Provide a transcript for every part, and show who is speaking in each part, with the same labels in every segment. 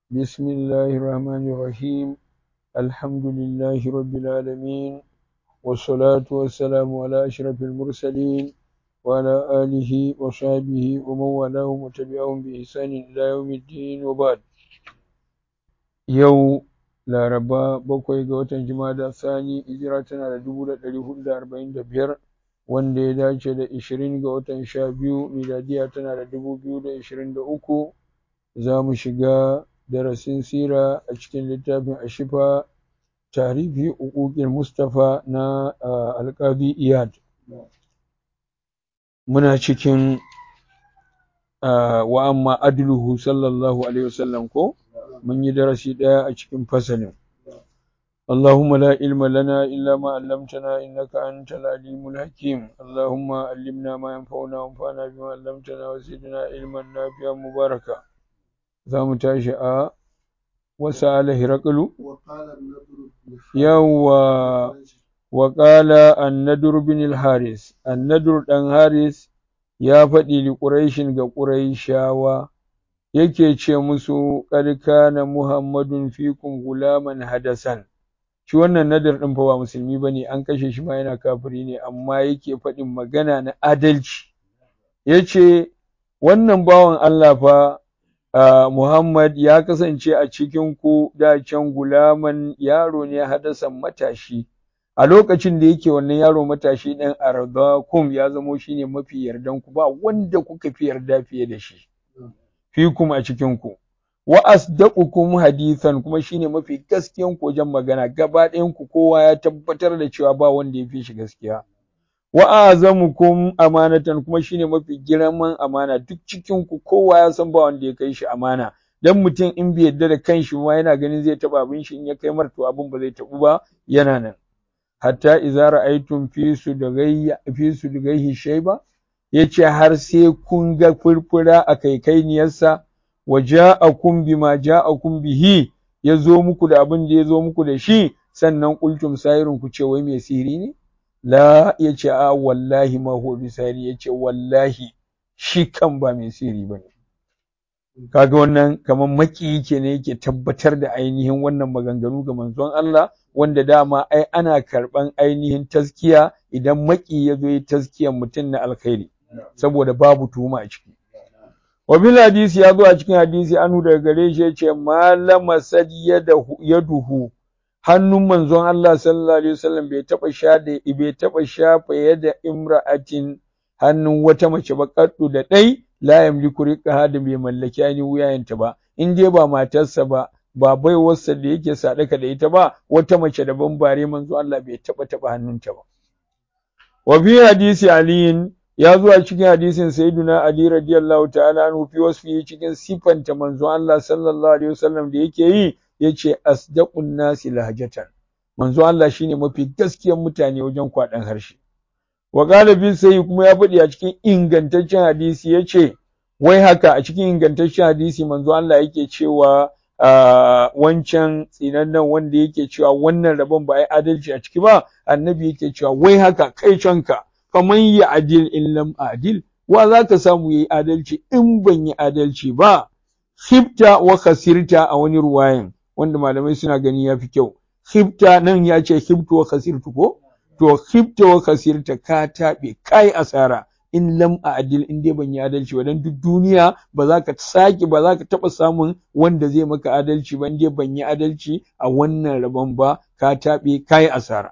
Speaker 1: بسم الله الرحمن الرحيم الحمد لله رب العالمين والصلاة والسلام على أشرف المرسلين وعلى آله وصحبه ومن والاهم وتبعهم بإحسان إلى يوم الدين وبعد يوم Laraba bakwai ga watan Jumada Sani hijira tana da 1445 wanda ya dace da 20 ga watan 12 miladiya tana da 2023 za mu shiga darasin sira a cikin littafin Ashifa tarihi uquqil Mustafa na Alqabi Iyad muna cikin wa amma adluhu sallallahu alaihi wasallam ko mun yi darasi daya a cikin fasalin اللهم لا علم لنا إلا ما علمتنا إنك أنت العليم الحكيم اللهم علمنا ما ينفعنا وانفعنا بما علمتنا وزدنا علما نافعا مباركا زام تاشا وسأل هرقل وقال الندر بن الحارث الندر بن حارث يا فدي لقريش قريشاوا yake ce musu qad kana muhammadun fikum gulaman hadasan shi wannan nadar din fa ba musulmi bane an kashe shi ma yana kafiri ne amma yake faɗin magana na adalci yace wannan bawan Allah fa Muhammad ya kasance a cikin ku da can gulaman yaro ne hadasan matashi a lokacin da yake wannan yaro matashi ɗin ardakum ya zamo shine mafi yardan ku ba wanda kuka fi yarda fiye da shi fikum a cikin ku wa asdaqukum hadithan kuma shine mafi gaskiyan ku wajen magana gaba ɗayan ku kowa ya tabbatar da cewa ba wanda ya fi shi gaskiya wa azamukum amanatan kuma shine mafi girman amana duk cikin ku kowa ya san ba wanda ya kai shi amana dan mutum in bai yarda da kanshi ma yana ganin zai taba abin shi in ya kai marto abin ba zai tabu ba yana nan hatta idza ra'aytum fi sudghayhi shayba yace har sai kun ga furfura a kaikainiyarsa wa ja'akum bima ja'akum bihi yazo muku da abin da yazo muku da shi sannan qultum sairun ku ce wai mai sihiri ne la yace a wallahi ma huwa bisari yace wallahi shi kan ba mai sihiri bane kaga wannan kaman maki kenan yake tabbatar da ainihin wannan maganganu ga manzon Allah wanda dama ai ana karban ainihin taskiya idan maki yazo yi taskiyan mutum na alkhairi saboda babu tuhuma a ciki wa bil hadisi ya zo a cikin hadisi anu daga gare shi yace malama sad yaduhu hannun manzon Allah sallallahu alaihi wasallam bai taba shafa yada imra'atin hannun wata mace ba kaddu da dai la yamliku riqaha da bai mallaki ani wuyayenta ba in dai ba matarsa ba ba baiwarsa da yake sadaka da ita ba wata mace daban bare manzo Allah bai taba hannunta ba wa bi hadisi aliyin ya zo a cikin hadisin sayyiduna Ali radiyallahu ta'ala anhu fi wasfi cikin sifanta manzo Allah sallallahu alaihi wasallam da yake yi yace asdaqun nasi lahjatan manzo Allah shine mafi gaskiyar mutane wajen kwadan harshe wa galibi sai kuma ya faɗi a cikin ingantaccen hadisi yace wai haka a cikin ingantaccen hadisi manzo Allah yake cewa wancan tsinannen wanda yake cewa wannan rabon ba ai adalci a ciki ba annabi yake cewa wai haka kai canka faman ya adil in lam adil wa za ka samu yayi adalci in ban yi adalci ba khibta wa khasirta a wani ruwayan wanda malamai suna gani yafi kyau khibta nan ya ce khibtu wa khasirtu ko to khibta wa khasirta ka tabe kai asara in lam adil in dai ban yi adalci ba dan duk duniya ba za ka taba samun wanda zai maka adalci ba in dai ban yi adalci a wannan rabon ba ka tabe kai asara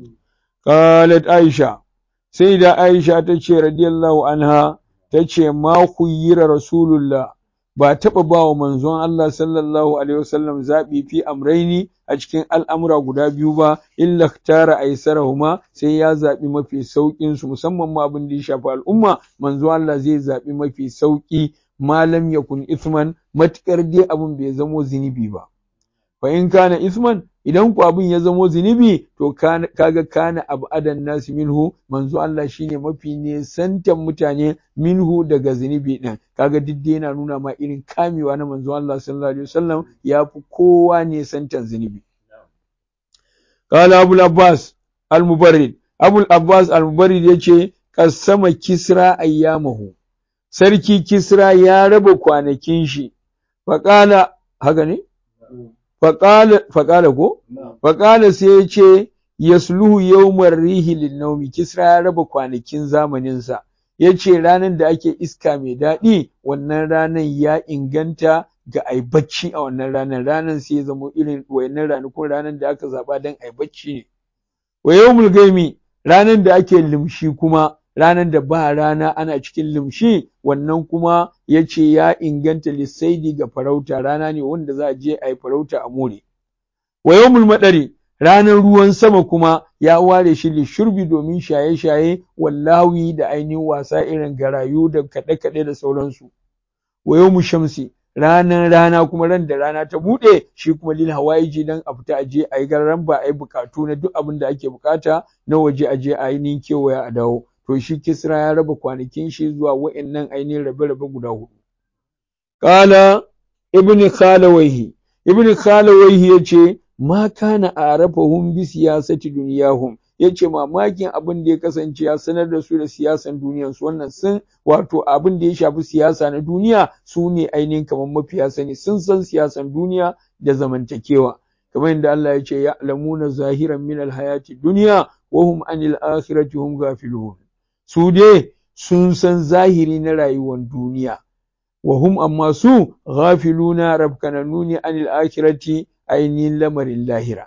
Speaker 1: qalat aisha sai da Aisha ta ce radiyallahu anha ta ce ma khuyira rasulullah ba taɓa ba wa manzon Allah sallallahu alaihi wasallam zaɓi fi amraini a cikin al'amura guda biyu ba illa tara aisarahuma sai ya zaɓi mafi sauƙin su musamman ma abin da ya shafi al'umma manzon Allah zai zaɓi mafi sauƙi malam yakun isman matukar dai abin bai zamo zinubi ba fa in kana isman idan ku abin ya zamo zinubi to kaga kana abu adan nasu minhu manzo Allah shine mafi nesantan mutane minhu daga zinubi din kaga didde yana nuna ma irin kamewa na manzo Allah sallallahu alaihi wasallam yafi kowa nesantan zinubi qala abul abbas al mubarrid yace qasama kisra ayyamahu sarki kisra ya raba kwanakin shi fa qala haka ne faƙala ko faƙala sai ya ce yasluhu yawmar rihi linnaumi kisra ya raba kwanakin zamaninsa ya ce ranar da ake iska mai daɗi wannan ranar ya inganta ga ai bacci a wannan ranar sai ya zama irin wayannan ranakun ranar da aka zaɓa don ai bacci ne wa yawmul gaimi ranar da ake limshi kuma ranar da ba rana ana cikin limshi wannan kuma ya ce ya inganta lissaidi ga farauta rana ne wanda za a je a yi farauta a more wa yawmul madari ranar ruwan sama kuma ya ware shi lishurbi domin shaye-shaye wallawi da ainihin wasa irin garayu da kaɗe-kaɗe da sauransu wa yawmul shamsi ranar rana kuma ran da rana ta buɗe shi kuma lil hawaiji dan a fita aje a yi gararan ba a yi bukatu na duk abin da ake bukata na waje aje a ainihin kewaya a dawo to shi kisra ya raba kwanakin shi zuwa wa'annan ainihin rabe-rabe guda hudu qala ibn khalawayhi yace ma kana arafahum bi siyasati dunyahum yace mamakin abin da ya kasance ya sanar da su da siyasan duniyar su wannan sun wato abin da ya shafi siyasa na duniya su ne ainihin kamar mafiya sani sun san siyasan duniya da zamantakewa kamar yadda Allah ya ce ya'lamuna zahiran min alhayati dunya wa hum anil akhirati hum ghafilun su dai sun san zahiri na rayuwar duniya wa hum amma su ghafiluna rabkananuni anil akhirati ainihin lamarin lahira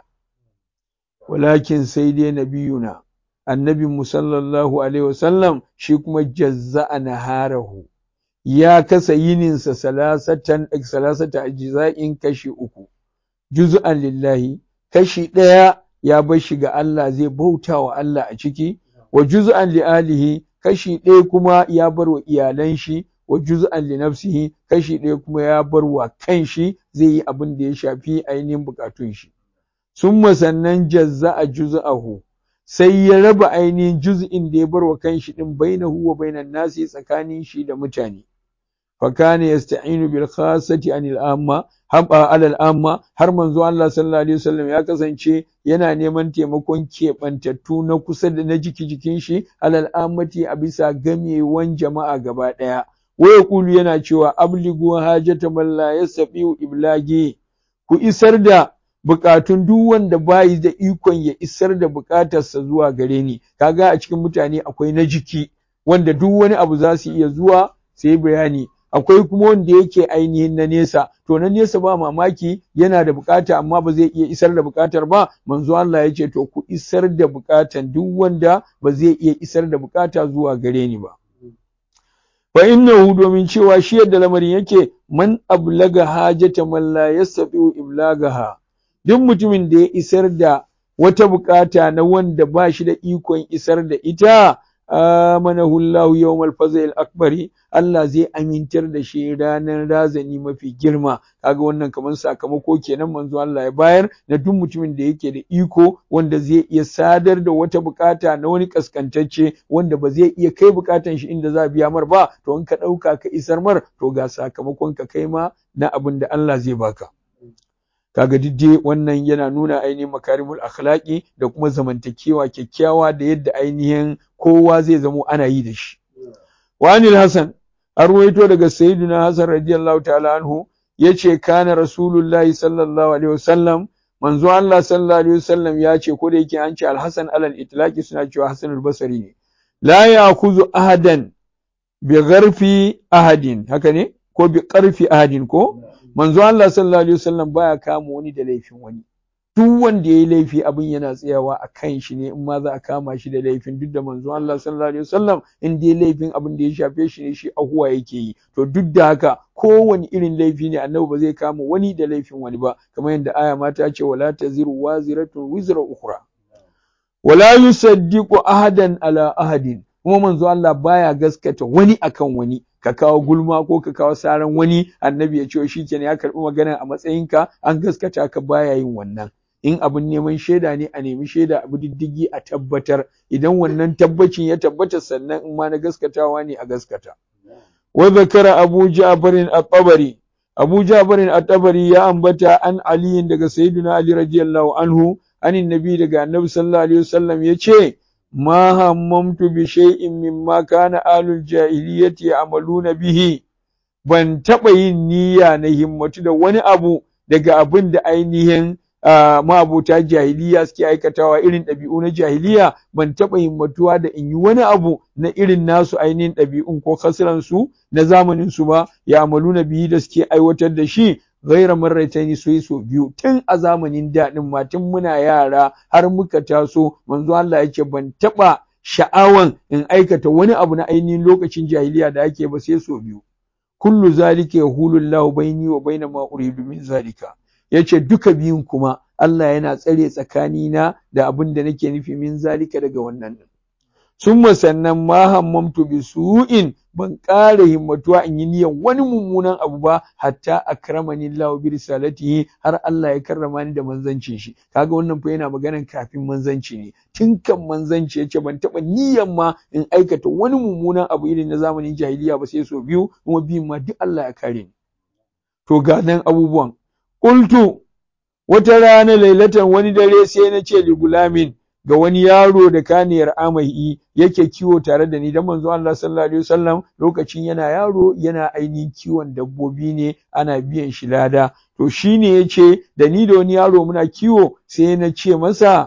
Speaker 1: walakin sai dai nabiyuna annabi musallallahu alaihi wasallam shi kuma jazza'a naharahu ya kasa yininsa salasata ajza'in kashi uku juz'an lillahi kashi ɗaya ya bar shi ga Allah zai bauta wa Allah a ciki wa juz'an li alihi kashi ɗaya kuma ya bar wa iyalan shi wa juz'an li nafsihi kashi ɗaya kuma ya bar wa kanshi zai yi abin da ya shafi ainihin bukatun shi summa sannan jazza'a juz'ahu sai ya raba ainihin juz'in da ya bar wa kanshi din bainahu wa bainan nasi tsakanin shi da mutane fa kana yasta'inu bil khassati anil amma alal amma har manzo Allah sallallahu alaihi wasallam ya kasance yana neman taimakon keɓantattu na kusa da na jikin shi alal ammati a bisa gamewan jama'a gaba ɗaya waya kulu yana cewa abligu hajata man la yasabiu iblagi ku isar da bukatun duk wanda bayi da ikon ya isar da bukatarsa zuwa gare ni kaga a cikin mutane akwai na jiki wanda duk wani abu za su iya zuwa sai bayani akwai kuma wanda yake ainihin na nesa to na nesa ba mamaki yana da bukata amma ba zai iya isar da bukatar ba manzo Allah ya ce to ku isar da bukatan duk wanda ba zai iya isar da bukata zuwa gare ni ba fa innahu domin cewa shi yadda lamarin yake man ablaga hajata man la yastati'u iblagaha duk mutumin da ya isar da wata bukata na wanda ba shi da ikon isar da ita amanahu Allah yawmal fazil akbari Allah zai amintar da shi ranar razani mafi girma kaga wannan kamar sakamako kenan manzo Allah ya bayar na duk mutumin da yake da iko wanda zai iya sadar da wata bukata na wani kaskantacce wanda ba zai iya kai bukatan shi inda za a biya mar ba to in ka dauka ka isar mar to ga sakamakon ka kai ma na abin da Allah zai baka kaga didde wannan yana nuna ainihin makarimul akhlaqi da kuma zamantakewa kyakkyawa da yadda ainihin kowa zai zamo ana yi da shi wanil hasan arwaito daga sayyidina hasan radiyallahu ta'ala anhu yace kana rasulullahi sallallahu alaihi wasallam manzo Allah sallallahu alaihi wasallam yace ko da yake an ce al-hasan alal itlaqi suna cewa hasan al-basri ne la ya'khudhu ahadan bi gharfi ahadin haka ne ko bi qarfi ahadin ko manzo Allah sallallahu alaihi wasallam baya kama wani da laifin wani duk wanda yayi laifi abin yana tsayawa a kan shi ne in ma za a kama shi da laifin duk da manzo Allah sallallahu alaihi wasallam in dai laifin abin da ya shafe shi ne shi ahuwa yake yi to duk da haka kowane irin laifi ne annabi ba zai kama wani da laifin wani ba kamar yadda aya ma ta ce wala taziru waziratun wizra ukhra wala yusaddiqu ahadan ala ahadin kuma manzo Allah baya gaskata wani akan wani ka kawo gulma ko ka kawo saran wani annabi ya ce shi kenan ya karbi magana a matsayinka an gaskata ka baya yin wannan in abin neman shaida ne a nemi shaida abu diddigi a tabbatar idan wannan tabbacin ya tabbata sannan in ma na gaskatawa ne a gaskata wa zakara Abu Ja'far at-Tabari Abu Ja'far at-Tabari ya ambata an Ali daga Sayyidina Ali radiyallahu anhu anin nabi daga annabi sallallahu alaihi wasallam yace ما هممت بشيء مما كان آل الجاهلية يعملون به ban taɓa yin niyya na himmatu da wani abu daga abin da ainihin ma'abota jahiliya suke aikatawa irin ɗabi'u na jahiliya, ban taɓa himmatuwa da in yi wani abu na irin nasu ainihin ɗabi'un ko kasiransu na zamanin su ba, ya amalu na biyu da suke aiwatar da shi gaira marrataini so biyu tun a zamanin daɗin ma tun muna yara har muka taso manzo Allah yake ban taɓa sha'awan in aikata wani abu na ainihin lokacin jahiliya da ake ba sai so biyu. Kullu zalika yahulu Allahu baini wa baina ma uridu min zalika, yace duka biyun kuma Allah yana tsare tsakanina da abin da nake nufi min zalika daga wannan. Summa sannan ma hammamtu bi su'in, ban ƙara himmatuwa in yi niyan wani mummunan abu ba hatta akramani Allah bi risalatihi, har Allah ya karrama ni da manzancin shi. Kaga wannan fa yana maganan kafin manzanci ne, tun kan manzanci yace ban taɓa niyan ma in aikata wani mummunan abu irin na zamanin jahiliya ba sai so biyu, kuma biyun ma duk Allah ya kare ni. To ga nan abubuwan. Qultu, wata rana lailatan wani dare sai na ce li gulamin, ga wani yaro da kaniyar amai yake kiwo tare da ni, dan manzo Allah sallallahu alaihi wasallam lokacin yana yaro yana ainihin kiwon dabbobi ne, ana biyan shi lada. To shine yace da ni da wani yaro muna kiwo, sai na ce masa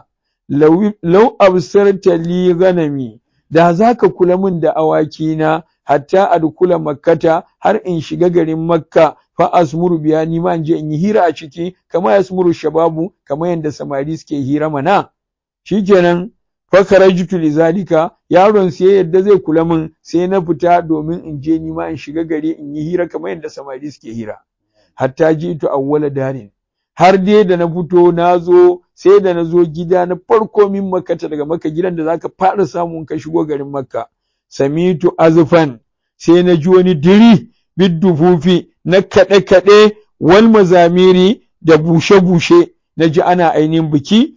Speaker 1: law absarta li ghanami, da zaka kula min da awaki na hatta adkula makkata, har in shiga garin makka, fa asmuru biya ni ma in je in yi hira a ciki, kama yasmuru shababu, kama yanda samari suke hira mana. Shikenan fa kharajtu lizalika, yaron sai yadda zai kula min, sai na fita domin in je ni ma in shiga gari in yi hira kamar yadda samari suke hira. Hatta jitu awwala darin, har dai da na fito na zo, sai da na zo gida na farko min makkata, daga makka gidan da zaka fara samun ka shigo garin makka. Samitu azfan, sai na ji wani diri biddufufi na kaɗe-kaɗe wal mazamiri da bushe-bushe, na ji ana ainihin biki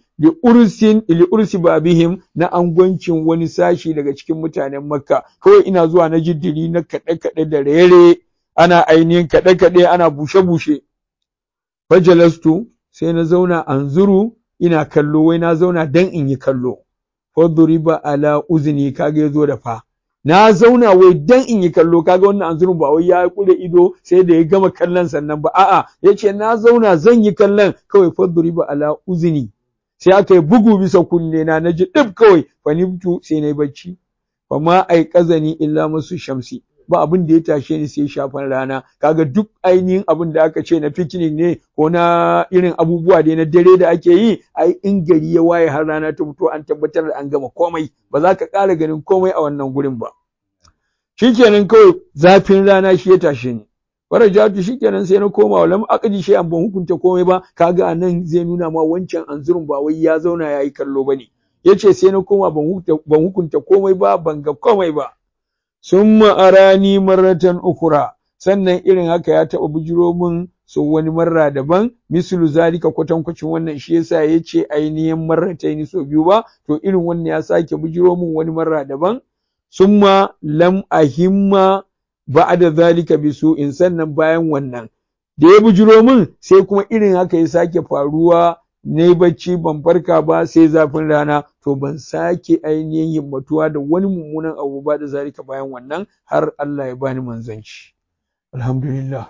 Speaker 1: li ursi babihim, na angwancin wani sashi daga cikin mutanen makka. Kawai ina zuwa na ji diri na kaɗe-kaɗe da rere, ana ainihin kaɗe-kaɗe ana bushe-bushe. Fajalastu, sai na zauna anzuru, ina kallo, wai na zauna dan in yi kallo. Faduriba ala uzni, kaga yazo da fa. Na zauna wai dan in yi kallo, kaga wannan anzurun ba wai ya kure ido sai da ya gama kallon sannan ba, a'a yace na zauna zan yi kallon, kawai faduriba ala uzni, sai aka yi bugu bisa kunne na, naji dib kawai, fanimtu sai nayi bacci. Fa ma ai kazani illa masu shamsi, ba abin da ya tashe ni sai shafan rana. Kaga duk ainihin abin da aka ce na picnic ne ko na irin abubuwa dai na dare da ake yi, ai in gari ya waye har rana ta fito an tabbatar da an gama komai, ba za ka ƙara ganin komai a wannan gurin ba. Shikenan kawai zafin rana shi ya tashe ni. Farajatu, shikenan sai na koma, walam aqdi shay'an, ban hukunta komai ba. Kaga anan zai nuna ma wancan anzurun ba wai ya zauna yayi kallo bane. Yace sai na koma ban hukunta komai ba, ban ga komai ba. Summa arani marratan ukura, sannan irin haka ya taɓa bujiro min so wani marra daban, mislu zalika, kwatankwacin wannan, shi yasa yace ainihin marrataini so biyu ba, to irin wannan ya sake bujiro min wani marra daban. Summa lam ahimma ba'da zalika bisu'in, sannan bayan wannan da ya bujiro min sai kuma irin haka ya sake faruwa, ne bacci ban farka ba sai zafin rana, to ban sake ainihin himmatuwa da wani mummunan abu ba da zalika bayan wannan, har Allah ya bani manzanci. Alhamdulillah.